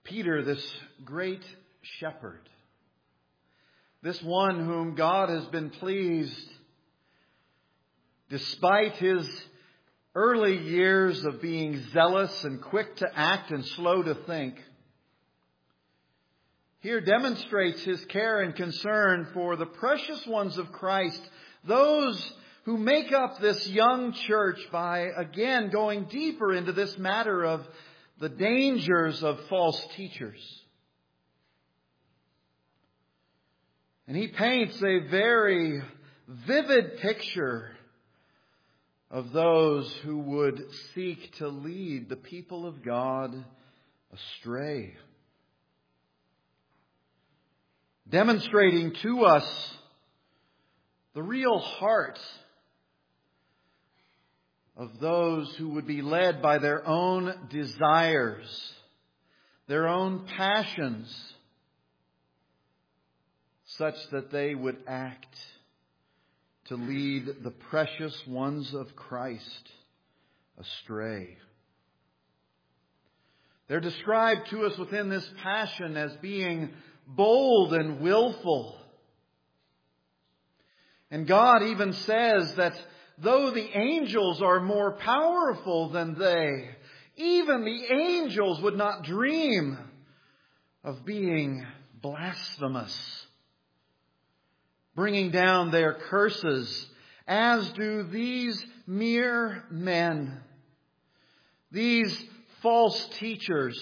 Peter, this great shepherd, this one whom God has been pleased, despite his early years of being zealous and quick to act and slow to think, here demonstrates his care and concern for the precious ones of Christ, those who make up this young church, by again going deeper into this matter of the dangers of false teachers. And he paints a very vivid picture of those who would seek to lead the people of God astray, demonstrating to us the real heart of those who would be led by their own desires, their own passions, such that they would act to lead the precious ones of Christ astray. They're described to us within this passion as being bold and willful. And God even says that though the angels are more powerful than they, even the angels would not dream of being blasphemous, bringing down their curses, as do these mere men, these false teachers,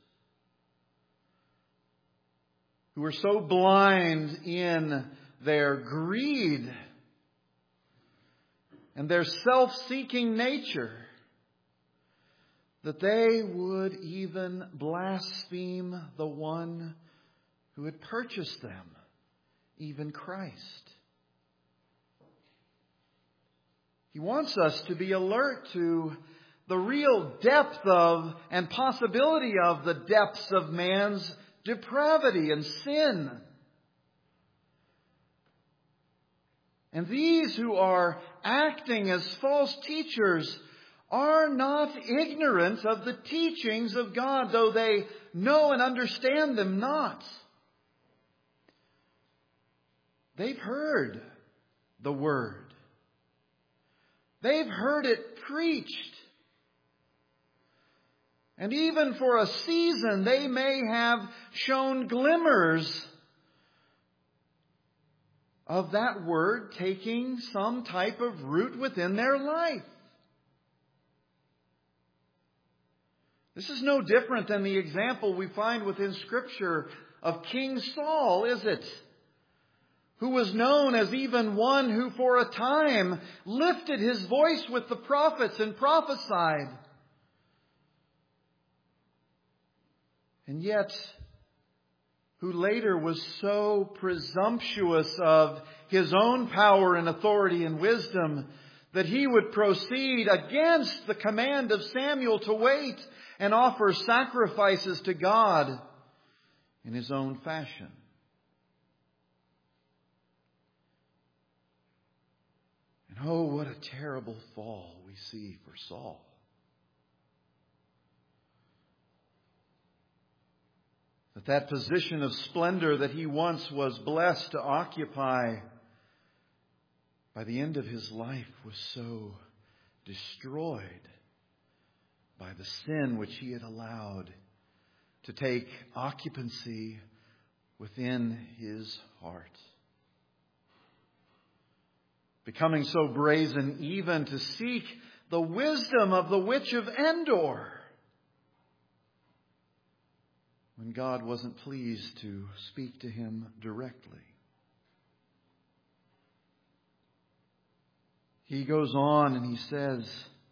who are so blind in their greed and their self-seeking nature that they would even blaspheme the one who had purchased them, even Christ. He wants us to be alert to the real depth of and possibility of the depths of man's depravity and sin. And these who are acting as false teachers are not ignorant of the teachings of God, though they know and understand them not. They've heard the Word. They've heard it preached. And even for a season, they may have shown glimmers of that Word taking some type of root within their life. This is no different than the example we find within Scripture of King Saul, is it? Who was known as even one who for a time lifted his voice with the prophets and prophesied. And yet, who later was so presumptuous of his own power and authority and wisdom that he would proceed against the command of Samuel to wait and offer sacrifices to God in his own fashion. And oh, what a terrible fall we see for Saul. That position of splendor that he once was blessed to occupy, by the end of his life was so destroyed by the sin which he had allowed to take occupancy within his heart. Becoming so brazen even to seek the wisdom of the witch of Endor, when God wasn't pleased to speak to him directly. He goes on and he says,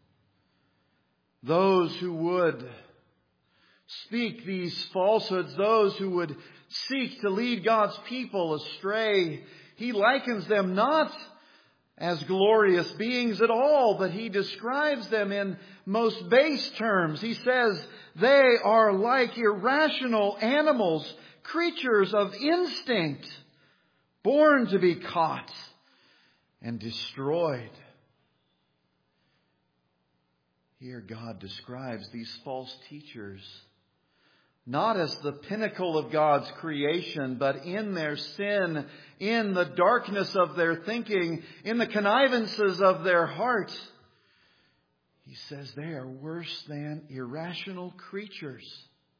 those who would speak these falsehoods, those who would seek to lead God's people astray, he likens them not as glorious beings at all, but he describes them in most base terms. He says they are like irrational animals, creatures of instinct, born to be caught and destroyed. Here God describes these false teachers not as the pinnacle of God's creation, but in their sin, in the darkness of their thinking, in the connivances of their heart. He says they are worse than irrational creatures.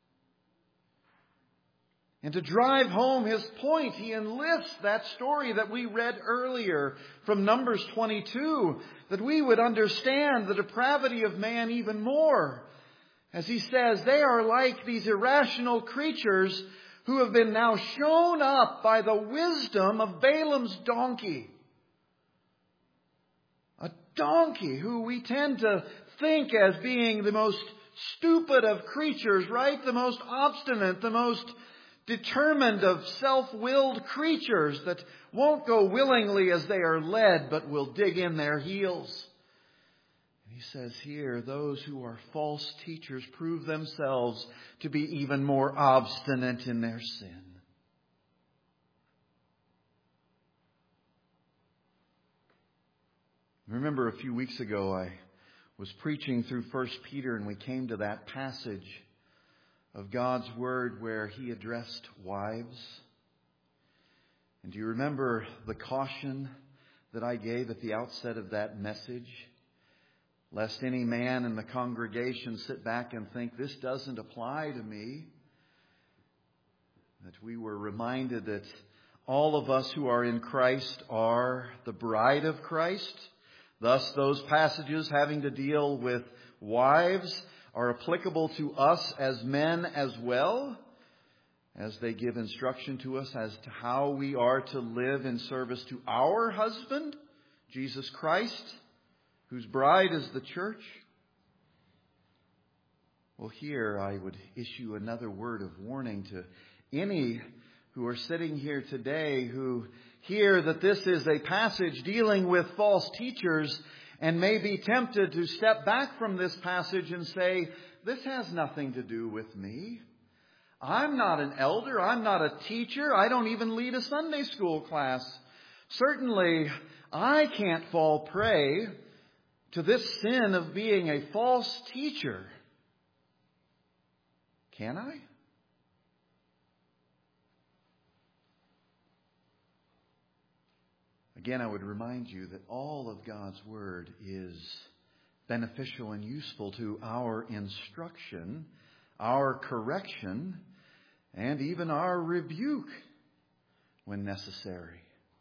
And to drive home his point, he enlists that story that we read earlier from Numbers 22, that we would understand the depravity of man even more. As he says, they are like these irrational creatures who have been now shown up by the wisdom of Balaam's donkey. A donkey who we tend to think as being the most stupid of creatures, right? The most obstinate, the most determined of self-willed creatures that won't go willingly as they are led, but will dig in their heels. He says here, those who are false teachers prove themselves to be even more obstinate in their sin. Remember a few weeks ago I was preaching through 1 Peter and we came to that passage of God's Word where He addressed wives. And do you remember the caution that I gave at the outset of that message? Lest any man in the congregation sit back and think, this doesn't apply to me. That we were reminded that all of us who are in Christ are the bride of Christ. Thus, those passages having to deal with wives are applicable to us as men as well, as they give instruction to us as to how we are to live in service to our husband, Jesus Christ, whose bride is the church. Well, here I would issue another word of warning to any who are sitting here today who hear that this is a passage dealing with false teachers and may be tempted to step back from this passage and say, this has nothing to do with me. I'm not an elder. I'm not a teacher. I don't even lead a Sunday school class. Certainly, I can't fall prey to this sin of being a false teacher. Can I? Again, I would remind you that all of God's Word is beneficial and useful to our instruction, our correction, and even our rebuke when necessary.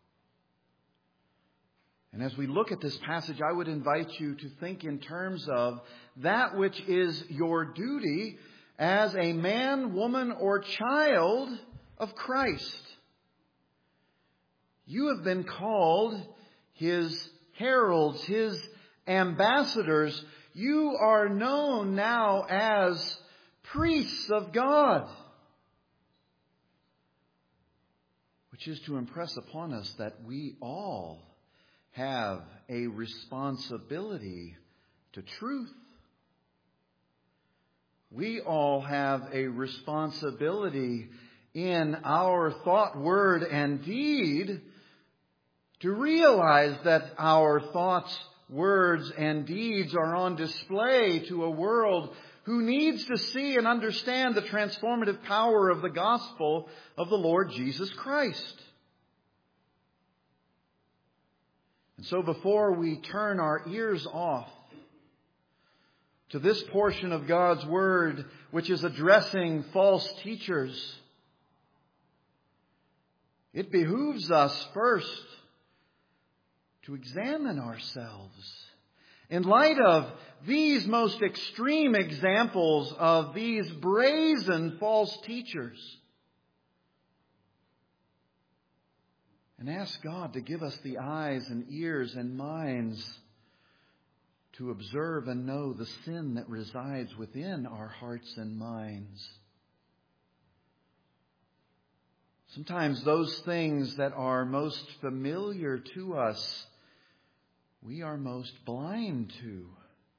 And as we look at this passage, I would invite you to think in terms of that which is your duty as a man, woman, or child of Christ. You have been called His heralds, His ambassadors. You are known now as priests of God, which is to impress upon us that we all have a responsibility to truth. We all have a responsibility in our thought, word, and deed to realize that our thoughts, words, and deeds are on display to a world who needs to see and understand the transformative power of the gospel of the Lord Jesus Christ. And so before we turn our ears off to this portion of God's Word, which is addressing false teachers, it behooves us first to examine ourselves in light of these most extreme examples of these brazen false teachers, and ask God to give us the eyes and ears and minds to observe and know the sin that resides within our hearts and minds. Sometimes those things that are most familiar to us, we are most blind to.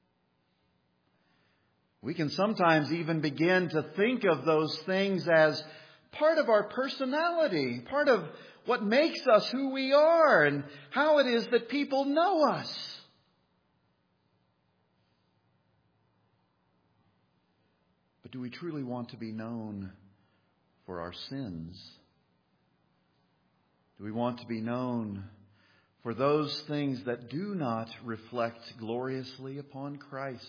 We can sometimes even begin to think of those things as part of our personality, part of what makes us who we are and how it is that people know us. But do we truly want to be known for our sins? Do we want to be known for those things that do not reflect gloriously upon Christ?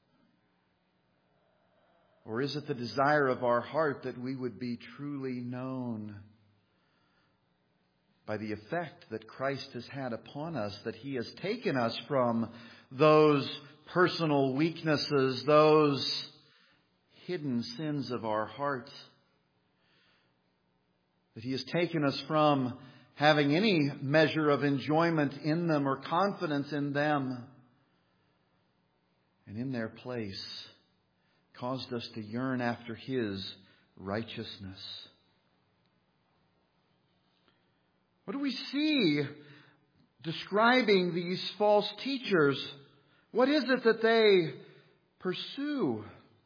Or is it the desire of our heart that we would be truly known by the effect that Christ has had upon us, that He has taken us from those personal weaknesses, those hidden sins of our heart, that He has taken us from having any measure of enjoyment in them or confidence in them, and in their place caused us to yearn after His righteousness. What do we see describing these false teachers? What is it that they pursue?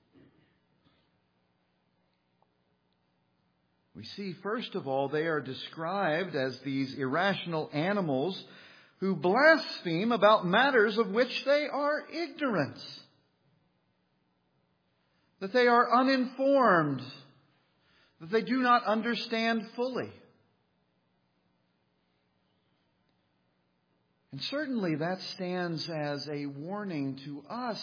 We see, first of all, they are described as these irrational animals who blaspheme about matters of which they are ignorant. That they are uninformed. That they do not understand fully. And certainly that stands as a warning to us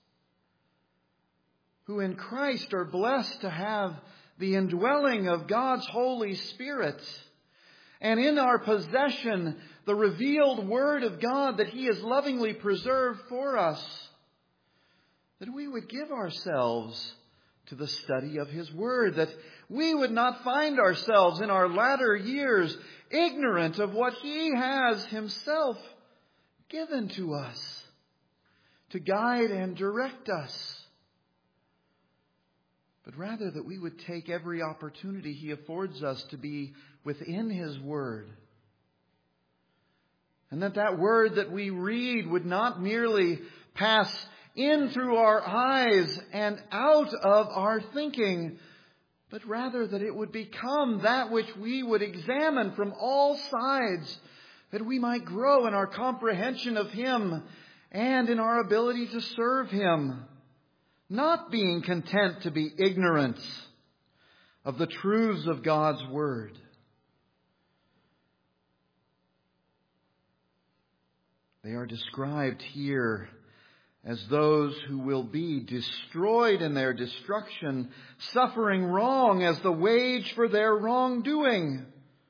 who in Christ are blessed to have the indwelling of God's Holy Spirit, and in our possession the revealed Word of God that He has lovingly preserved for us, that we would give ourselves to the study of His Word, that we would not find ourselves in our latter years ignorant of what He has Himself given to us to guide and direct us. But rather that we would take every opportunity He affords us to be within His Word. And that Word that we read would not merely pass in through our eyes and out of our thinking, but rather that it would become that which we would examine from all sides, that we might grow in our comprehension of Him and in our ability to serve Him. Not being content to be ignorant of the truths of God's Word. They are described here as those who will be destroyed in their destruction, suffering wrong as the wage for their wrongdoing,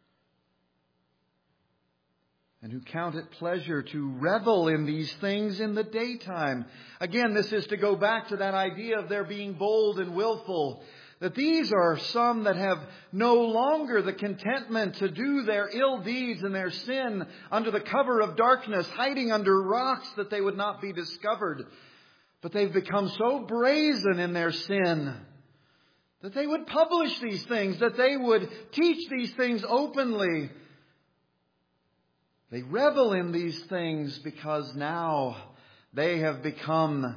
and who count it pleasure to revel in these things in the daytime. Again, this is to go back to that idea of their being bold and willful. That these are some that have no longer the contentment to do their ill deeds and their sin under the cover of darkness, hiding under rocks that they would not be discovered. But they've become so brazen in their sin that they would publish these things, that they would teach these things openly. They revel in these things because now they have become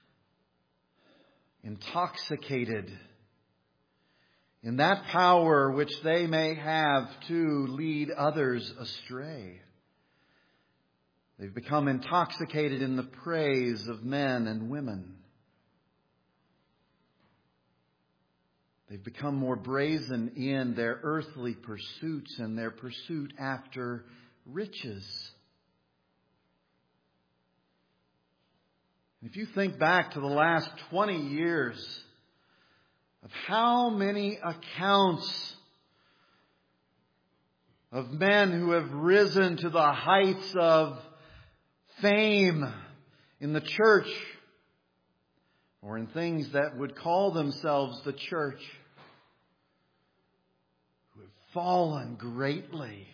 intoxicated in that power which they may have to lead others astray. They've become intoxicated in the praise of men and women. They've become more brazen in their earthly pursuits and their pursuit after riches. If you think back to the last 20 years of how many accounts of men who have risen to the heights of fame in the church or in things that would call themselves the church, who have fallen greatly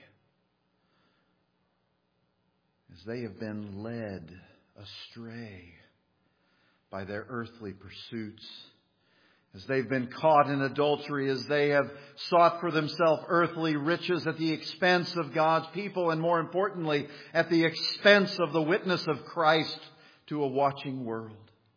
as they have been led astray by their earthly pursuits, as they've been caught in adultery, as they have sought for themselves earthly riches at the expense of God's people, and more importantly, at the expense of the witness of Christ to a watching world.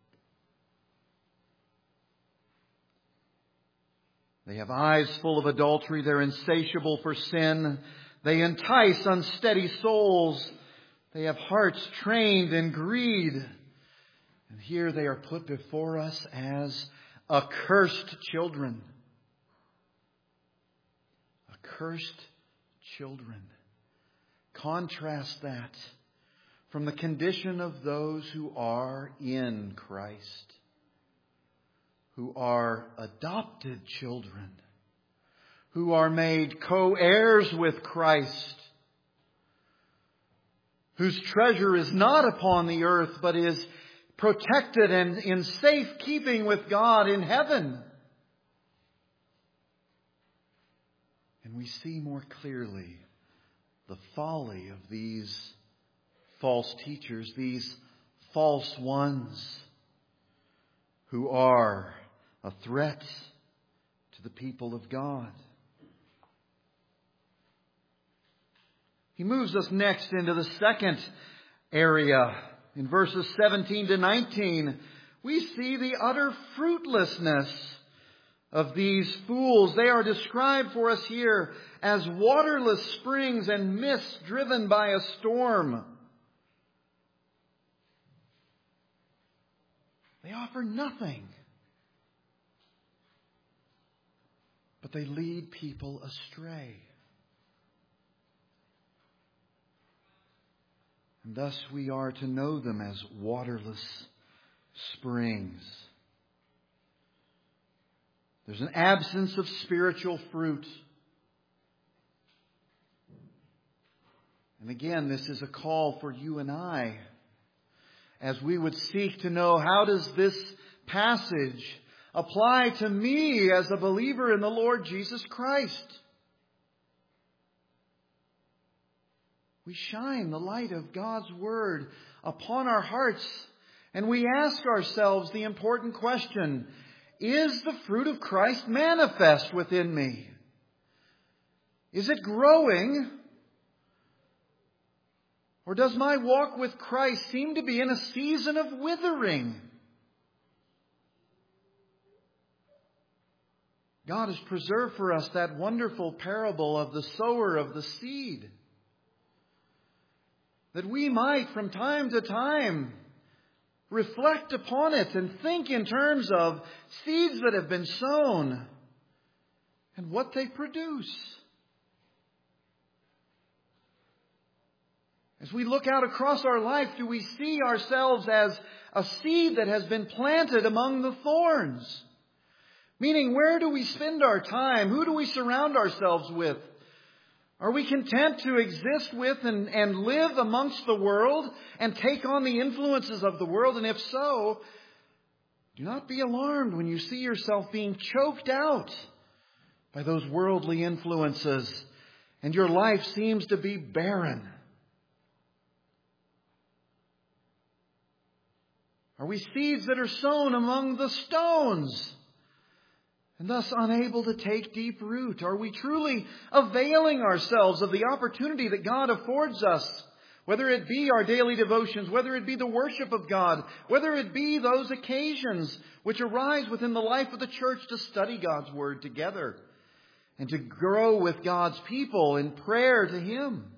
They have eyes full of adultery. They're insatiable for sin. They entice unsteady souls. They have hearts trained in greed. And here they are put before us as accursed children. Accursed children. Contrast that from the condition of those who are in Christ, who are adopted children, who are made co-heirs with Christ, whose treasure is not upon the earth, but is protected and in safe keeping with God in heaven. And we see more clearly the folly of these false teachers, these false ones who are a threat to the people of God. He moves us next into the second area. In verses 17 to 19, we see the utter fruitlessness of these fools. They are described for us here as waterless springs and mists driven by a storm. They offer nothing, but they lead people astray. And thus we are to know them as waterless springs. There's an absence of spiritual fruit. And again, this is a call for you and I, as we would seek to know, how does this passage apply to me as a believer in the Lord Jesus Christ? We shine the light of God's Word upon our hearts, and we ask ourselves the important question, is the fruit of Christ manifest within me? Is it growing? Or does my walk with Christ seem to be in a season of withering? God has preserved for us that wonderful parable of the sower of the seed, that we might from time to time reflect upon it and think in terms of seeds that have been sown and what they produce. As we look out across our life, do we see ourselves as a seed that has been planted among the thorns? Meaning, where do we spend our time? Who do we surround ourselves with? Are we content to exist with and live amongst the world and take on the influences of the world? And if so, do not be alarmed when you see yourself being choked out by those worldly influences and your life seems to be barren. Are we seeds that are sown among the stones and thus unable to take deep root? Are we truly availing ourselves of the opportunity that God affords us, whether it be our daily devotions, whether it be the worship of God, whether it be those occasions which arise within the life of the church to study God's Word together and to grow with God's people in prayer to Him?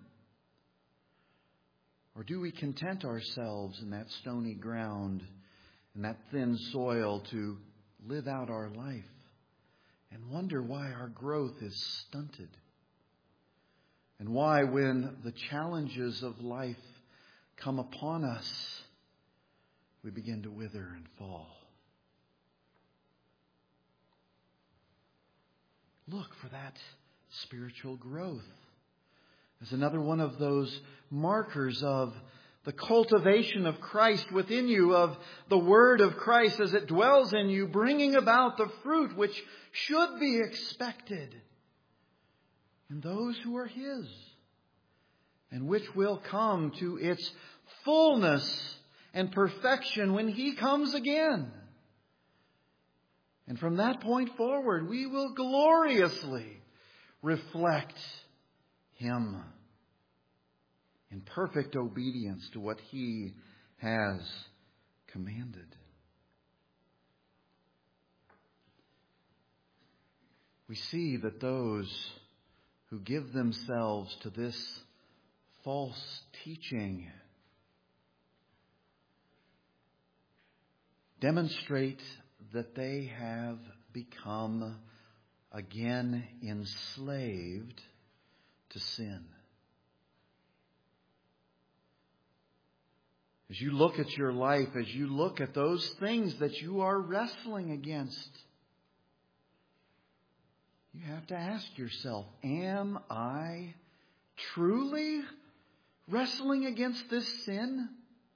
Or do we content ourselves in that stony ground and that thin soil to live out our life and wonder why our growth is stunted? And why, when the challenges of life come upon us, we begin to wither and fall? Look for that spiritual growth as another one of those markers of the cultivation of Christ within you, of the Word of Christ as it dwells in you, bringing about the fruit which should be expected in those who are His, and which will come to its fullness and perfection when He comes again. And from that point forward, we will gloriously reflect Him in perfect obedience to what He has commanded. We see that those who give themselves to this false teaching demonstrate that they have become again enslaved to sin. As you look at your life, as you look at those things that you are wrestling against, you have to ask yourself, am I truly wrestling against this sin?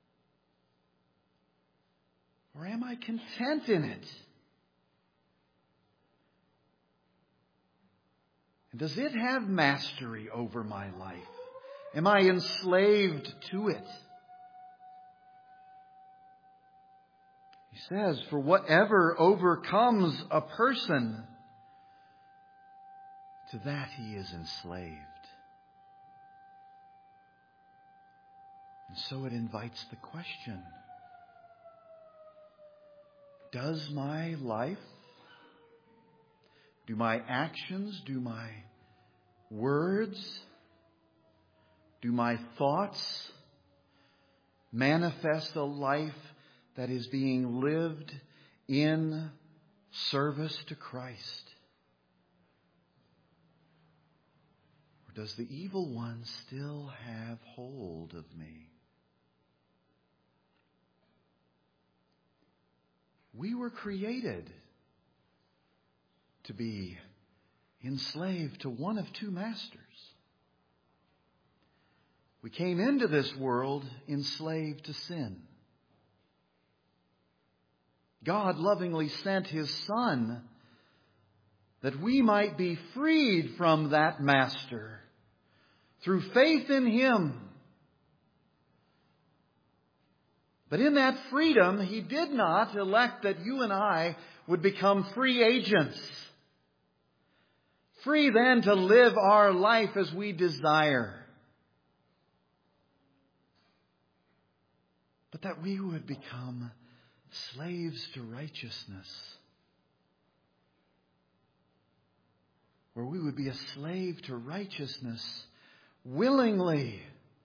Or am I content in it? And does it have mastery over my life? Am I enslaved to it? He says, for whatever overcomes a person, to that he is enslaved. And so it invites the question, does my life, do my actions, do my words, do my thoughts manifest a life that is being lived in service to Christ? Or does the evil one still have hold of me? We were created to be enslaved to one of two masters. We came into this world enslaved to sin. God lovingly sent His Son that we might be freed from that master through faith in Him. But in that freedom, He did not elect that you and I would become free agents. Free then to live our life as we desire. But that we would become slaves to righteousness. Where we would be a slave to righteousness willingly,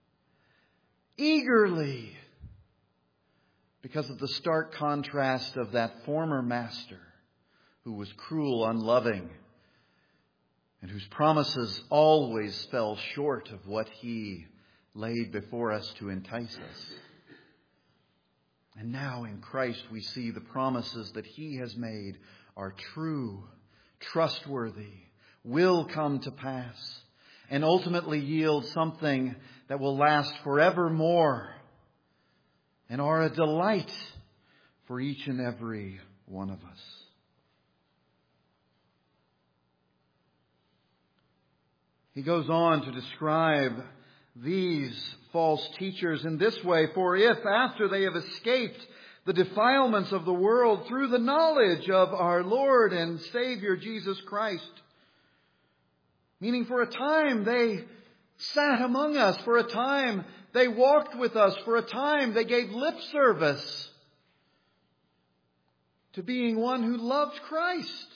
eagerly, because of the stark contrast of that former master who was cruel, unloving, and whose promises always fell short of what He laid before us to entice us. And now in Christ we see the promises that He has made are true, trustworthy, will come to pass, and ultimately yield something that will last forevermore, and are a delight for each and every one of us. He goes on to describe these false teachers in this way, for if after they have escaped the defilements of the world through the knowledge of our Lord and Savior Jesus Christ, meaning for a time they sat among us, for a time they walked with us, for a time they gave lip service to being one who loved Christ.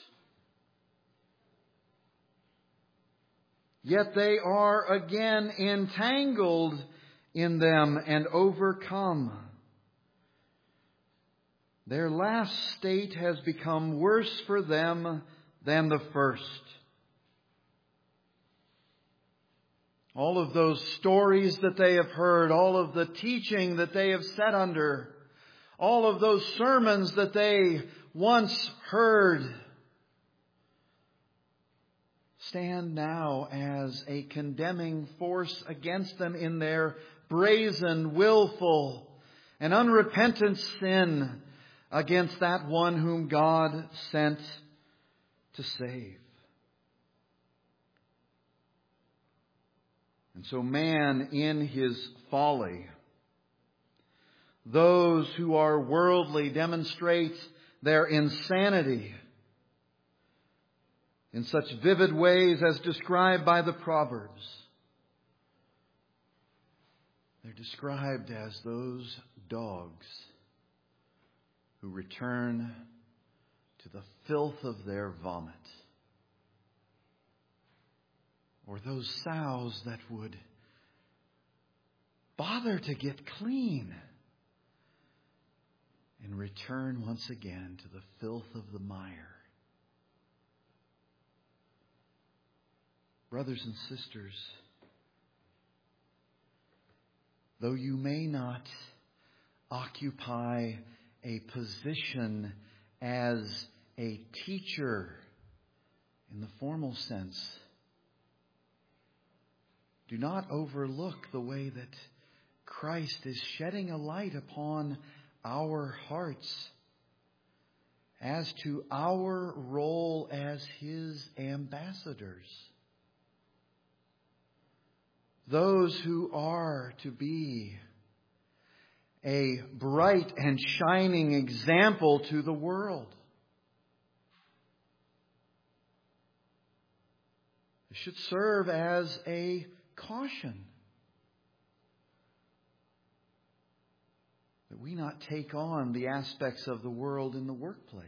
Yet they are again entangled in them and overcome. Their last state has become worse for them than the first. All of those stories that they have heard, all of the teaching that they have sat under, all of those sermons that they once heard, stand now as a condemning force against them in their brazen, willful, and unrepentant sin against that one whom God sent to save. And so man in his folly, those who are worldly demonstrate their insanity in such vivid ways as described by the Proverbs. They're described as those dogs who return to the filth of their vomit. Or those sows that would bother to get clean and return once again to the filth of the mire. Brothers and sisters, though you may not occupy a position as a teacher in the formal sense, do not overlook the way that Christ is shedding a light upon our hearts as to our role as His ambassadors. Those who are to be a bright and shining example to the world. It should serve as a caution that we not take on the aspects of the world in the workplace.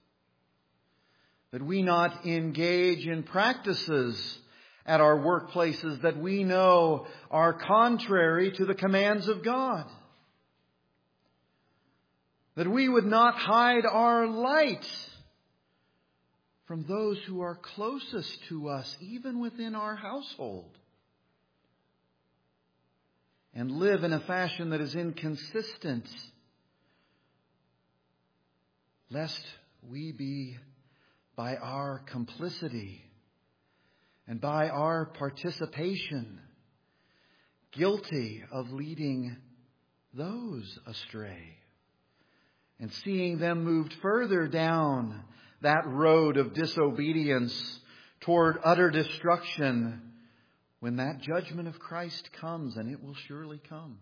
That we not engage in practices at our workplaces that we know are contrary to the commands of God. That we would not hide our light from those who are closest to us, even within our household. And live in a fashion that is inconsistent, lest we be, by our complicity and by our participation, guilty of leading those astray and seeing them moved further down that road of disobedience toward utter destruction when that judgment of Christ comes, and it will surely come.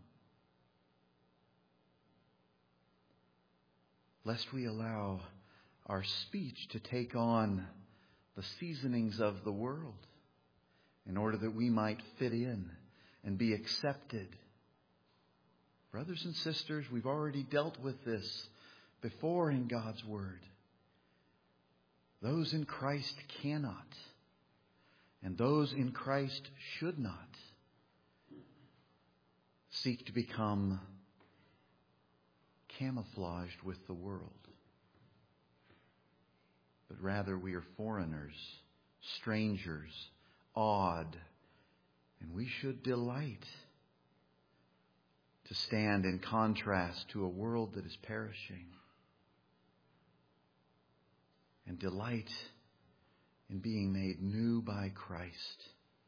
Lest we allow our speech to take on the seasonings of the world in order that we might fit in and be accepted. Brothers and sisters, we've already dealt with this before in God's Word. Those in Christ cannot, and those in Christ should not seek to become camouflaged with the world. But rather we are foreigners, strangers, odd, and we should delight to stand in contrast to a world that is perishing, and delight in being made new by Christ,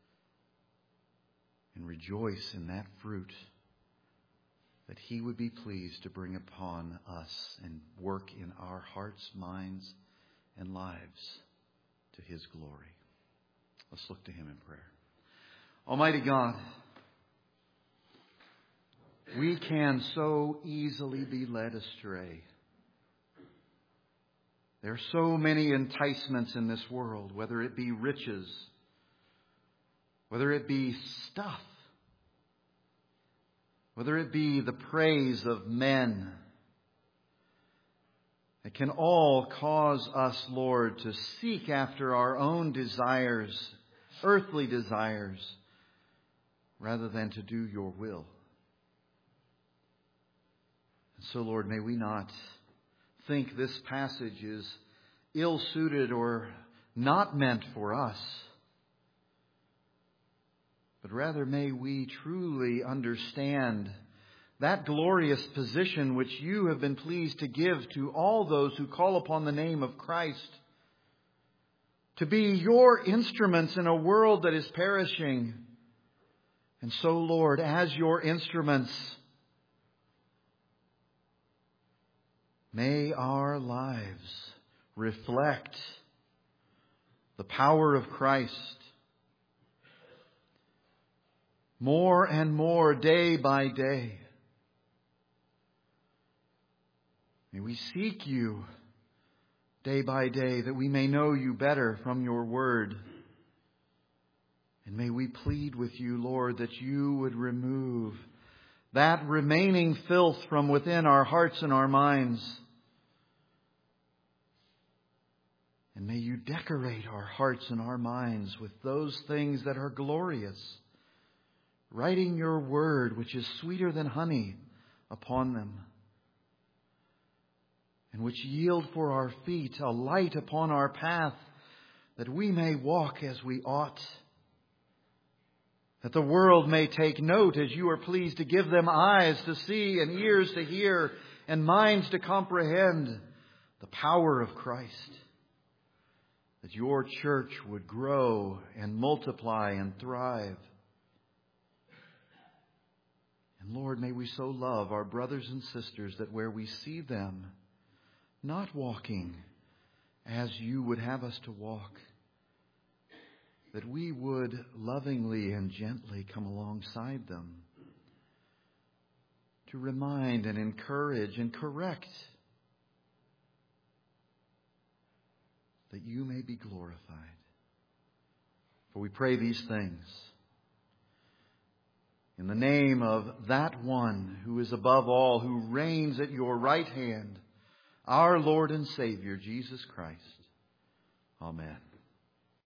and rejoice in that fruit that He would be pleased to bring upon us and work in our hearts, minds, and lives to His glory. Let's look to Him in prayer. Almighty God, we can so easily be led astray. There are so many enticements in this world, whether it be riches, whether it be stuff, whether it be the praise of men. It can all cause us, Lord, to seek after our own desires, earthly desires, rather than to do Your will. And so, Lord, may we not think this passage is ill-suited or not meant for us, but rather may we truly understand that glorious position which You have been pleased to give to all those who call upon the name of Christ, to be Your instruments in a world that is perishing. And so, Lord, as Your instruments, may our lives reflect the power of Christ more and more day by day. May we seek You day by day that we may know You better from Your Word. And may we plead with You, Lord, that You would remove that remaining filth from within our hearts and our minds. And may You decorate our hearts and our minds with those things that are glorious, writing Your Word, which is sweeter than honey, upon them. and which yield for our feet a light upon our path, that we may walk as we ought, that the world may take note as you are pleased to give them eyes to see and ears to hear and minds to comprehend the power of Christ, that your church would grow and multiply and thrive. And Lord, may we so love our brothers and sisters that where we see them not walking as you would have us to walk, that we would lovingly and gently come alongside them to remind and encourage and correct, that you may be glorified. For we pray these things in the name of that one who is above all, who reigns at your right hand, our Lord and Savior, Jesus Christ. Amen.